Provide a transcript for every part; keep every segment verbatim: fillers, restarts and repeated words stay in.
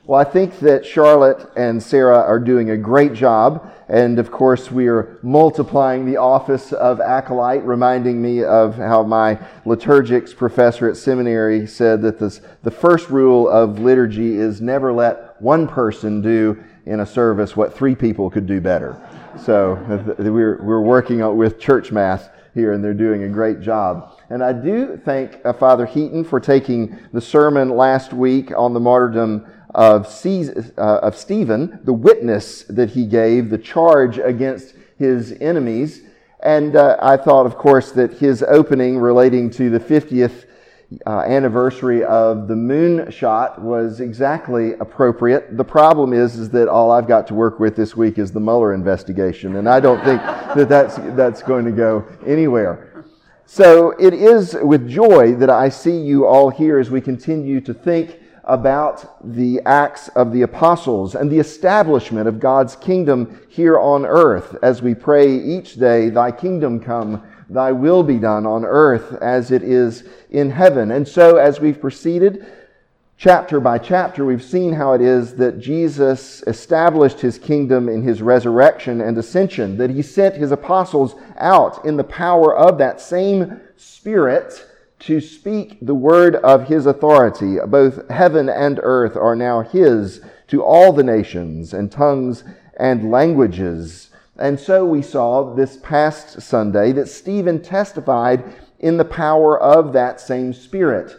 Well, I think that Charlotte and Sarah are doing a great job. And of course, we are multiplying the office of acolyte, reminding me of how my liturgics professor at seminary said that this, the first rule of liturgy is never let one person do in a service what three people could do better. So we're, we're working with church math here, and they're doing a great job. And I do thank uh, Father Heaton for taking the sermon last week on the martyrdom of, Caesar, uh, of Stephen, the witness that he gave, the charge against his enemies. And uh, I thought, of course, that his opening relating to the fiftieth uh, anniversary of the moon shot was exactly appropriate. The problem is, is that all I've got to work with this week is the Mueller investigation, and I don't think that that's, that's going to go anywhere. So it is with joy that I see you all here as we continue to think about the Acts of the Apostles and the establishment of God's kingdom here on earth, as we pray each day, "Thy kingdom come, Thy will be done on earth as it is in heaven." And so as we've proceeded chapter by chapter, we've seen how it is that Jesus established His kingdom in His resurrection and ascension, that He sent His apostles out in the power of that same Spirit to speak the word of His authority. Both heaven and earth are now His, to all the nations and tongues and languages. And so we saw this past Sunday that Stephen testified in the power of that same Spirit.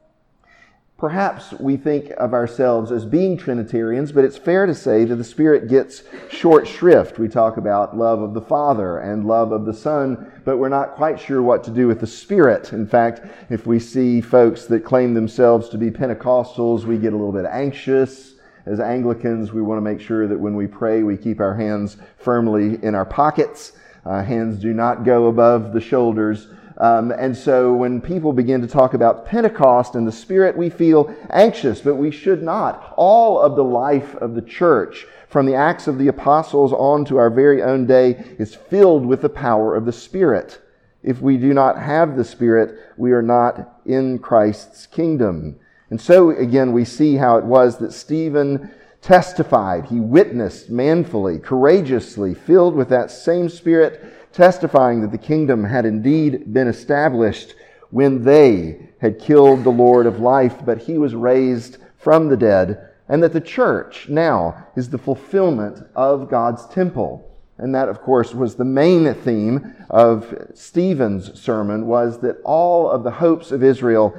Perhaps we think of ourselves as being Trinitarians, but it's fair to say that the Spirit gets short shrift. We talk about love of the Father and love of the Son, but we're not quite sure what to do with the Spirit. In fact, if we see folks that claim themselves to be Pentecostals, we get a little bit anxious. As Anglicans, we want to make sure that when we pray, we keep our hands firmly in our pockets. Uh, hands do not go above the shoulders. Um, and so when people begin to talk about Pentecost and the Spirit, we feel anxious, but we should not. All of the life of the church, from the Acts of the Apostles on to our very own day, is filled with the power of the Spirit. If we do not have the Spirit, we are not in Christ's kingdom. And so, again, we see how it was that Stephen testified. He witnessed manfully, courageously, filled with that same Spirit, testifying that the kingdom had indeed been established when they had killed the Lord of life, but He was raised from the dead, and that the church now is the fulfillment of God's temple. And that, of course, was the main theme of Stephen's sermon, was that all of the hopes of Israel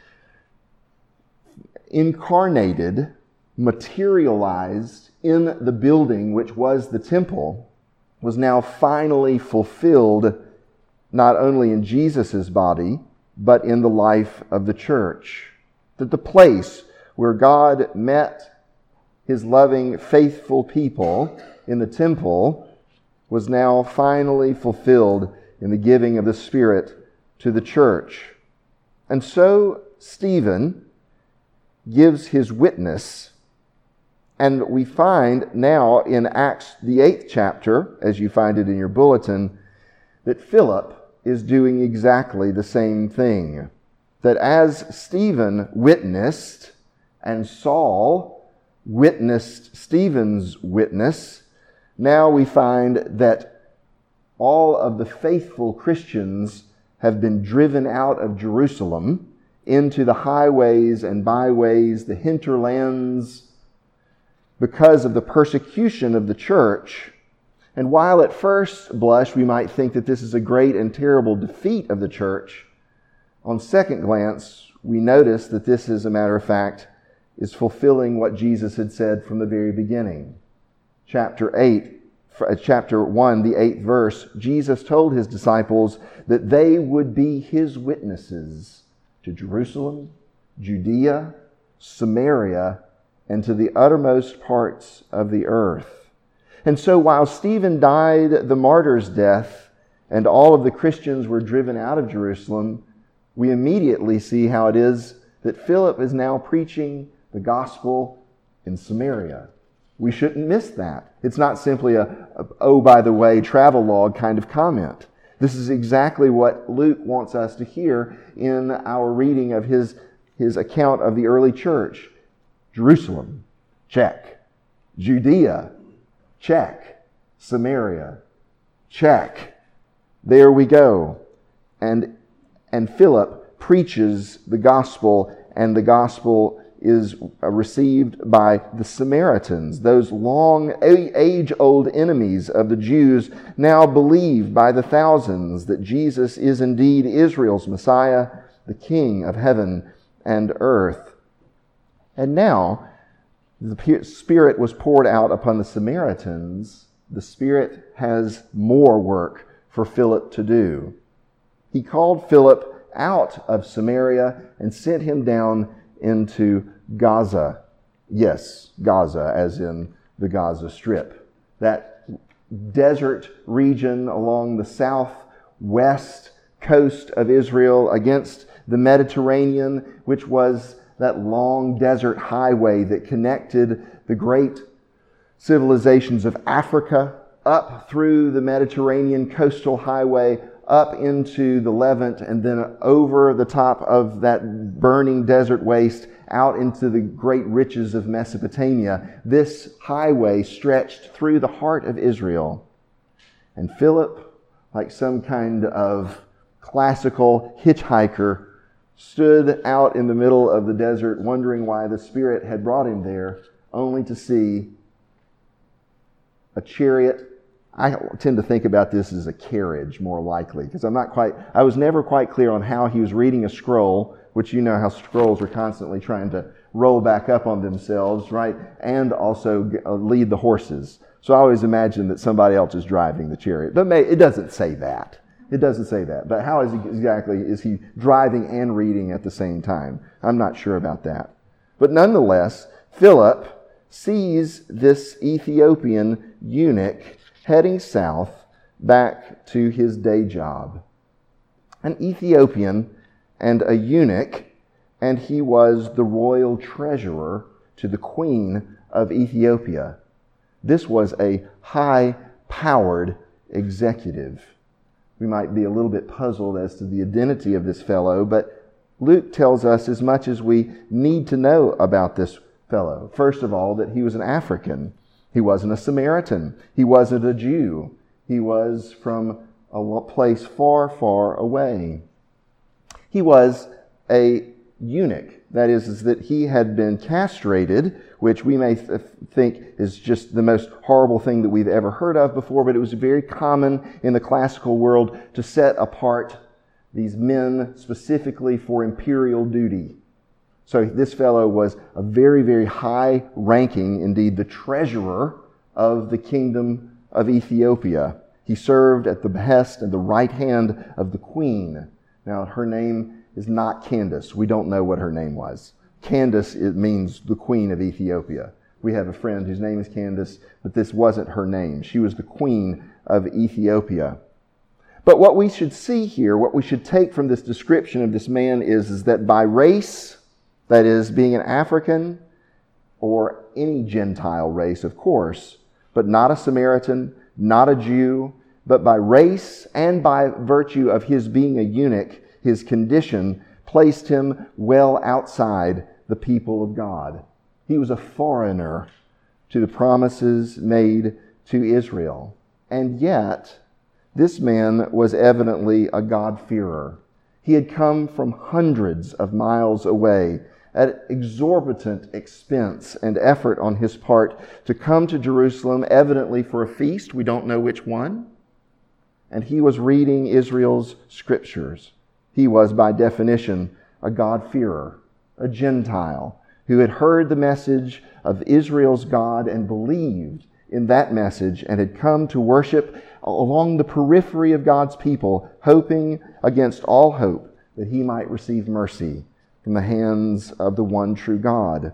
incarnated, materialized in the building which was the temple, was now finally fulfilled not only in Jesus' body, but in the life of the church. That the place where God met His loving, faithful people in the temple was now finally fulfilled in the giving of the Spirit to the church. And so Stephen gives his witness. And we find now in Acts, the eighth chapter, as you find it in your bulletin, that Philip is doing exactly the same thing. That as Stephen witnessed and Saul witnessed Stephen's witness, now we find that all of the faithful Christians have been driven out of Jerusalem into the highways and byways, the hinterlands, because of the persecution of the church. And while at first blush we might think that this is a great and terrible defeat of the church, on second glance we notice that this, as a matter of fact, is fulfilling what Jesus had said from the very beginning. Chapter eight, chapter one, the eighth verse, Jesus told His disciples that they would be His witnesses to Jerusalem, Judea, Samaria, and to the uttermost parts of the earth. And so while Stephen died the martyr's death and all of the Christians were driven out of Jerusalem, we immediately see how it is that Philip is now preaching the gospel in Samaria. We shouldn't miss that. It's not simply a, a oh, by the way, travelogue kind of comment. This is exactly what Luke wants us to hear in our reading of his, his account of the early church. Jerusalem, Check. Judea? Check. Samaria? Check. There we go. And, and Philip preaches the gospel, and the gospel is received by the Samaritans. Those long, age-old enemies of the Jews now believe by the thousands that Jesus is indeed Israel's Messiah, the King of heaven and earth. And now, the Spirit was poured out upon the Samaritans. The Spirit has more work for Philip to do. He called Philip out of Samaria and sent him down into Gaza. Yes, Gaza, as in the Gaza Strip. That desert region along the southwest coast of Israel against the Mediterranean, which was that long desert highway that connected the great civilizations of Africa up through the Mediterranean coastal highway up into the Levant, and then over the top of that burning desert waste out into the great riches of Mesopotamia. This highway stretched through the heart of Israel. And Philip, like some kind of classical hitchhiker, stood out in the middle of the desert wondering why the Spirit had brought him there, only to see a chariot. I tend to think about this as a carriage, more likely, because I'm not quite, I was never quite clear on how he was reading a scroll, which you know how scrolls are constantly trying to roll back up on themselves, right? And also lead the horses. So I always imagine that somebody else is driving the chariot. But may, it doesn't say that. It doesn't say that. But how is he exactly, is he driving and reading at the same time? I'm not sure about that. But nonetheless, Philip sees this Ethiopian eunuch heading south back to his day job. An Ethiopian and a eunuch, and he was the royal treasurer to the queen of Ethiopia. This was a high-powered executive. We might be a little bit puzzled as to the identity of this fellow, but Luke tells us as much as we need to know about this fellow. First of all, that he was an African. He wasn't a Samaritan. He wasn't a Jew. He was from a place far, far away. He was a eunuch. That is, is that he had been castrated, which we may th- think is just the most horrible thing that we've ever heard of before, but it was very common in the classical world to set apart these men specifically for imperial duty. So this fellow was a very, very high ranking, indeed the treasurer of the kingdom of Ethiopia. He served at the behest and the right hand of the queen. Now, her name is not Candace. We don't know what her name was. Candace, it means the queen of Ethiopia. We have a friend whose name is Candace, but this wasn't her name. She was the queen of Ethiopia. But what we should see here, what we should take from this description of this man is, is that by race, that is, being an African or any Gentile race, of course, but not a Samaritan, not a Jew, but by race and by virtue of his being a eunuch, his condition placed him well outside the people of God. He was a foreigner to the promises made to Israel. And yet, this man was evidently a God-fearer. He had come from hundreds of miles away at exorbitant expense and effort on his part to come to Jerusalem, evidently for a feast. We don't know which one. And he was reading Israel's scriptures. He was, by definition, a God-fearer, a Gentile, who had heard the message of Israel's God and believed in that message and had come to worship along the periphery of God's people, hoping against all hope that he might receive mercy from the hands of the one true God.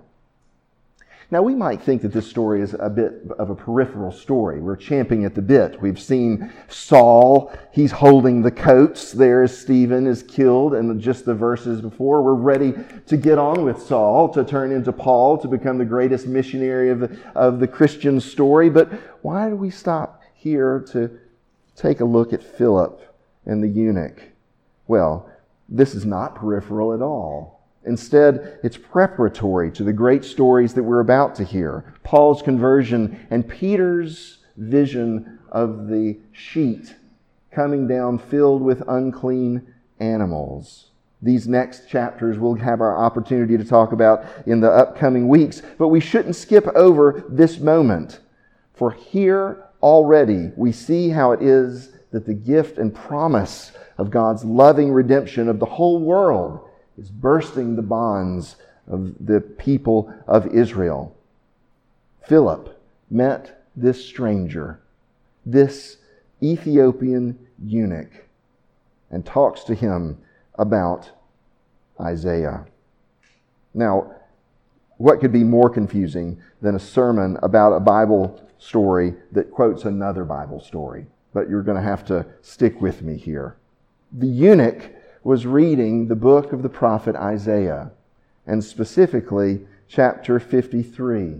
Now, we might think that this story is a bit of a peripheral story. We're champing at the bit. We've seen Saul. He's holding the coats there as Stephen is killed. And just the verses before, we're ready to get on with Saul, to turn into Paul, to become the greatest missionary of the, of the Christian story. But why do we stop here to take a look at Philip and the eunuch? Well, this is not peripheral at all. Instead, it's preparatory to the great stories that we're about to hear. Paul's conversion and Peter's vision of the sheet coming down filled with unclean animals. These next chapters we'll have our opportunity to talk about in the upcoming weeks, but we shouldn't skip over this moment. For here already we see how it is that the gift and promise of God's loving redemption of the whole world is bursting the bonds of the people of Israel. Philip met this stranger, this Ethiopian eunuch, and talks to him about Isaiah. Now, what could be more confusing than a sermon about a Bible story that quotes another Bible story? But you're going to have to stick with me here. The eunuch was reading the book of the prophet Isaiah, and specifically chapter fifty-three.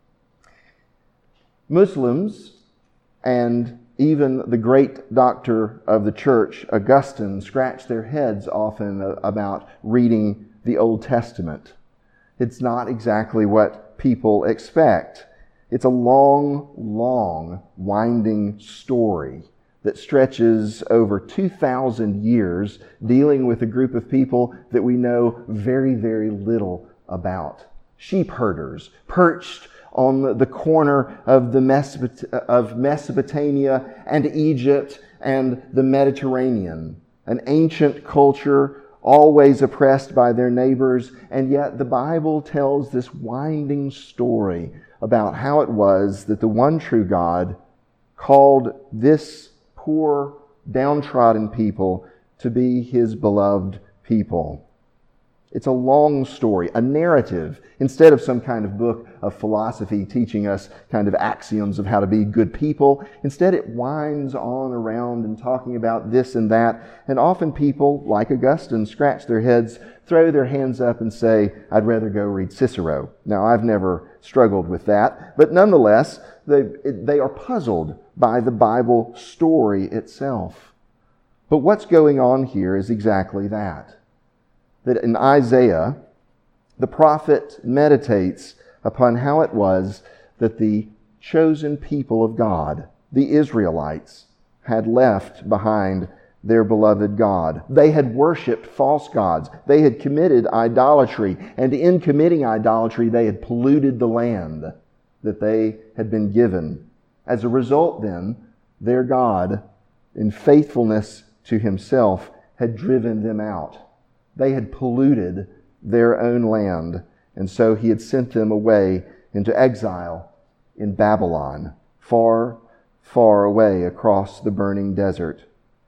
Muslims and even the great doctor of the church, Augustine, scratch their heads often about reading the Old Testament. It's not exactly what people expect. It's a long, long, winding story that stretches over two thousand years, dealing with a group of people that we know very, very little about. Sheep herders, perched on the corner of the Mesopot- of Mesopotamia and Egypt and the Mediterranean. An ancient culture, always oppressed by their neighbors, and yet the Bible tells this winding story about how it was that the one true God called this poor, downtrodden people to be His beloved people. It's a long story, a narrative, instead of some kind of book of philosophy teaching us kind of axioms of how to be good people. Instead, it winds on around and talking about this and that. And often people, like Augustine, scratch their heads, throw their hands up and say, I'd rather go read Cicero. Now, I've never struggled with that, but nonetheless, they, they are puzzled by the Bible story itself. But what's going on here is exactly that. That in Isaiah, the prophet meditates upon how it was that the chosen people of God, the Israelites, had left behind their beloved God. They had worshipped false gods. They had committed idolatry. And in committing idolatry, they had polluted the land that they had been given. As a result, then, their God, in faithfulness to Himself, had driven them out. They had polluted their own land, and so He had sent them away into exile in Babylon, far, far away across the burning desert.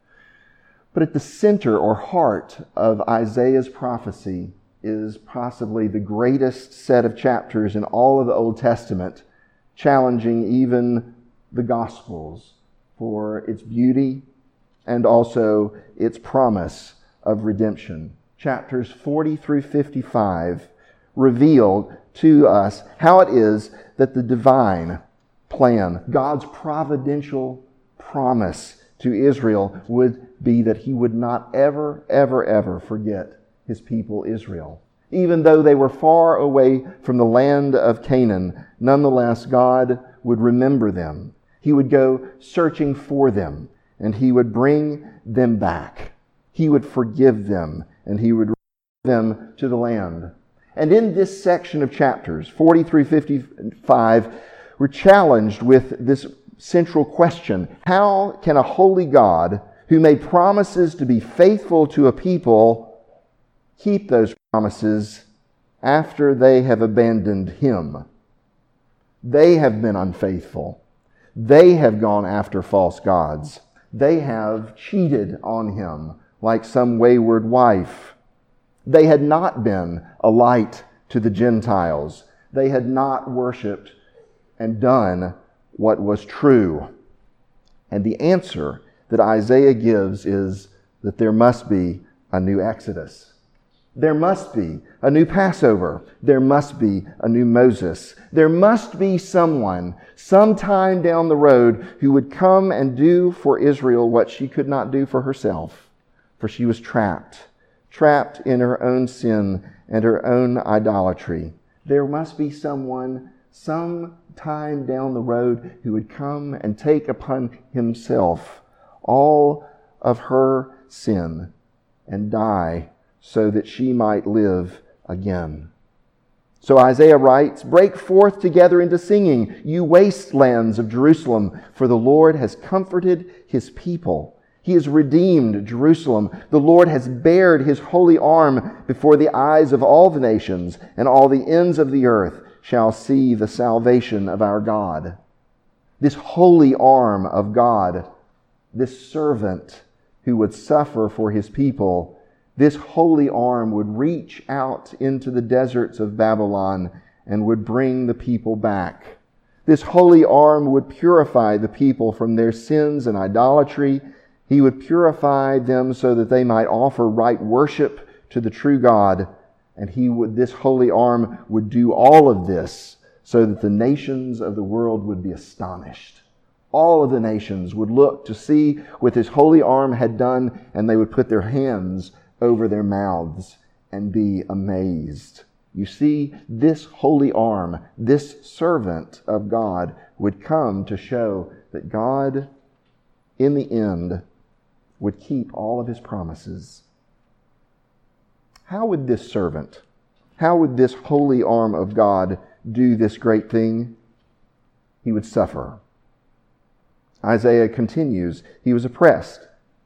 But at the center or heart of Isaiah's prophecy is possibly the greatest set of chapters in all of the Old Testament, challenging even the Gospels for its beauty and also its promise of redemption. Chapters forty through fifty-five reveal to us how it is that the divine plan, God's providential promise to Israel, would be that He would not ever, ever, ever forget His people Israel. Even though they were far away from the land of Canaan, nonetheless God would remember them. He would go searching for them, and He would bring them back. He would forgive them, and He would bring them to the land. And in this section of chapters, forty through fifty-five, we're challenged with this central question. How can a holy God who made promises to be faithful to a people keep those promises after they have abandoned Him? They have been unfaithful. They have gone after false gods. They have cheated on Him like some wayward wife. They had not been a light to the Gentiles. They had not worshipped and done what was true. And the answer that Isaiah gives is that there must be a new Exodus. There must be a new Passover. There must be a new Moses. There must be someone sometime down the road who would come and do for Israel what she could not do for herself. For she was trapped, trapped in her own sin and her own idolatry. There must be someone some time down the road who would come and take upon himself all of her sin and die so that she might live again. So Isaiah writes, "Break forth together into singing, you wastelands of Jerusalem, for the Lord has comforted his people. He has redeemed Jerusalem. The Lord has bared his holy arm before the eyes of all the nations, and all the ends of the earth shall see the salvation of our God." This holy arm of God, this servant who would suffer for his people, this holy arm would reach out into the deserts of Babylon and would bring the people back. This holy arm would purify the people from their sins and idolatry. He would purify them so that they might offer right worship to the true God. And he would, this holy arm would do all of this so that the nations of the world would be astonished. All of the nations would look to see what this holy arm had done, and they would put their hands over their mouths and be amazed. You see, this holy arm, this servant of God, would come to show that God, in the end, would keep all of his promises. How would this servant, how would this holy arm of God do this great thing? He would suffer. Isaiah continues, "He was oppressed,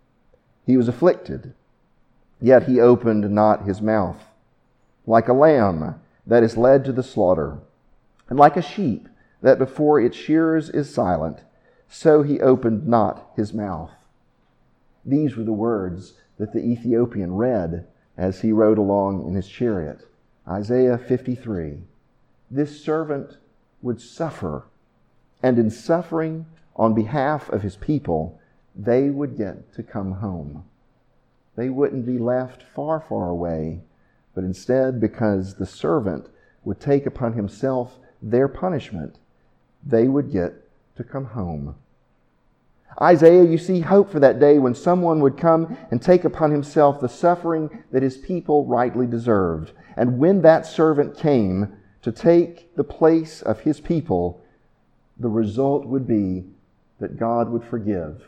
he was afflicted, yet he opened not his mouth. Like a lamb that is led to the slaughter, and like a sheep that before its shearers is silent, so he opened not his mouth." These were the words that the Ethiopian read as he rode along in his chariot. Isaiah fifty-three. This servant would suffer, and in suffering on behalf of his people, they would get to come home. They wouldn't be left far, far away, but instead, because the servant would take upon himself their punishment, they would get to come home. Isaiah, you see hope for that day when someone would come and take upon himself the suffering that his people rightly deserved. And when that servant came to take the place of his people, the result would be that God would forgive.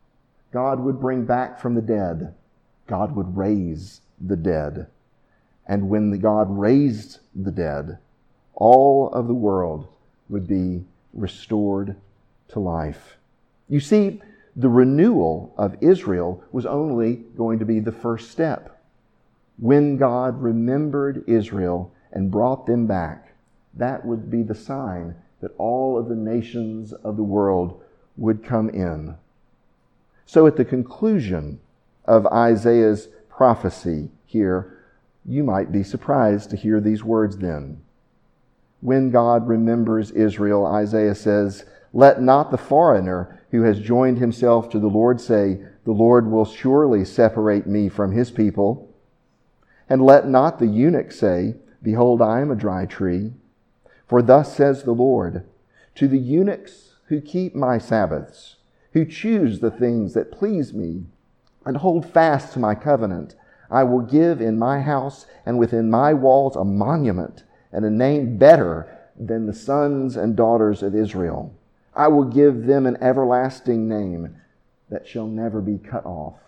God would bring back from the dead. God would raise the dead. And when the God raised the dead, all of the world would be restored to life. You see, the renewal of Israel was only going to be the first step. When God remembered Israel and brought them back, that would be the sign that all of the nations of the world would come in. So at the conclusion of Isaiah's prophecy here, you might be surprised to hear these words then. When God remembers Israel, Isaiah says, "Let not the foreigner who has joined himself to the Lord say, 'The Lord will surely separate me from his people.' And let not the eunuch say, 'Behold, I am a dry tree.' For thus says the Lord, to the eunuchs who keep my Sabbaths, who choose the things that please me, and hold fast to my covenant, I will give in my house and within my walls a monument and a name better than the sons and daughters of Israel. I will give them an everlasting name that shall never be cut off."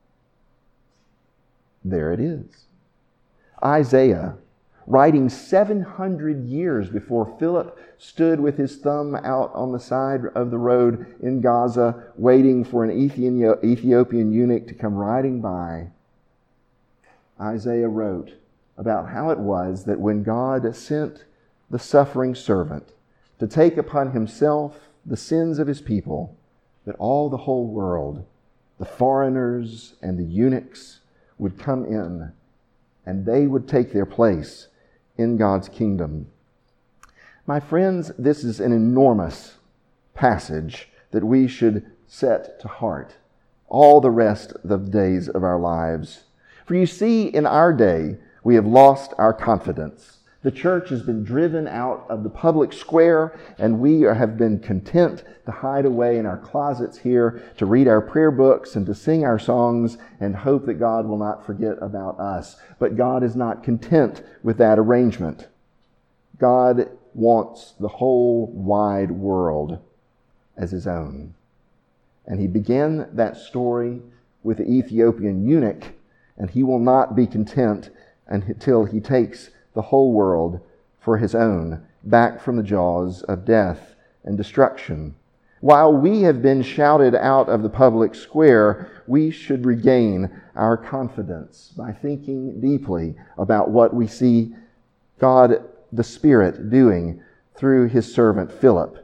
There it is. Isaiah, writing seven hundred years before Philip stood with his thumb out on the side of the road in Gaza, waiting for an Ethiopian eunuch to come riding by. Isaiah wrote about how it was that when God sent the suffering servant to take upon himself the sins of his people, that all the whole world, the foreigners and the eunuchs, would come in, and they would take their place in God's kingdom. My friends, this is an enormous passage that we should set to heart all the rest of the days of our lives. For you see, in our day, we have lost our confidence. The church has been driven out of the public square, and we are, have been content to hide away in our closets here, to read our prayer books and to sing our songs and hope that God will not forget about us. But God is not content with that arrangement. God wants the whole wide world as his own. And he began that story with the Ethiopian eunuch, and he will not be content until he takes the whole world for his own, back from the jaws of death and destruction. While we have been shouted out of the public square, we should regain our confidence by thinking deeply about what we see God the Spirit doing through his servant Philip.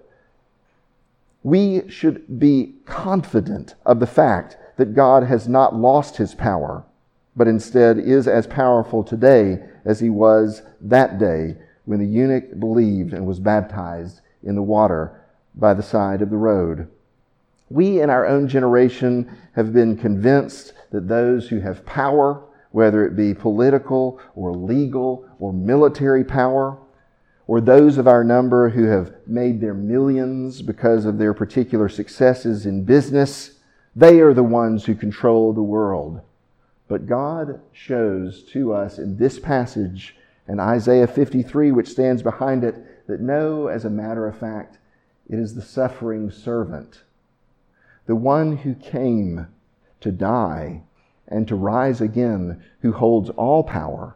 We should be confident of the fact that God has not lost his power, but instead is as powerful today as he was that day when the eunuch believed and was baptized in the water by the side of the road. We in our own generation have been convinced that those who have power, whether it be political or legal or military power, or those of our number who have made their millions because of their particular successes in business, they are the ones who control the world. But God shows to us in this passage, and Isaiah fifty-three, which stands behind it, that no, as a matter of fact, it is the suffering servant, the one who came to die and to rise again, who holds all power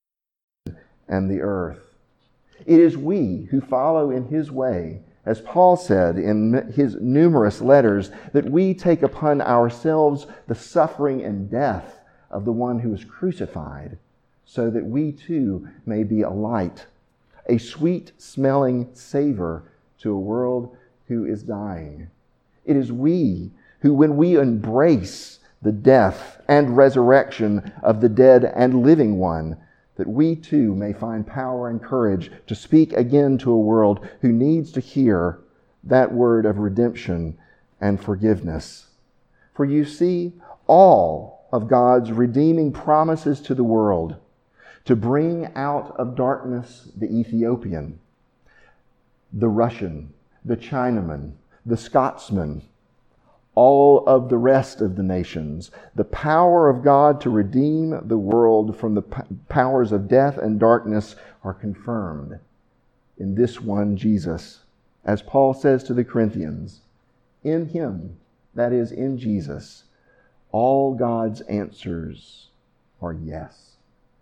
and the earth. It is we who follow in his way, as Paul said in his numerous letters, that we take upon ourselves the suffering and death of the one who was crucified, so that we too may be a light, a sweet-smelling savor to a world who is dying. It is we who, when we embrace the death and resurrection of the dead and living one, that we too may find power and courage to speak again to a world who needs to hear that word of redemption and forgiveness. For you see, all of God's redeeming promises to the world to bring out of darkness the Ethiopian, the Russian, the Chinaman, the Scotsman, all of the rest of the nations, the power of God to redeem the world from the powers of death and darkness are confirmed in this one Jesus. As Paul says to the Corinthians, in him, that is in Jesus, all God's answers are yes.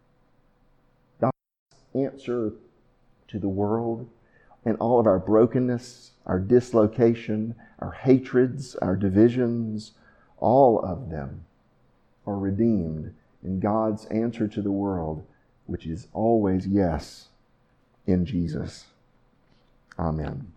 God's answer to the world and all of our brokenness, our dislocation, our hatreds, our divisions, all of them are redeemed in God's answer to the world, which is always yes in Jesus. Amen.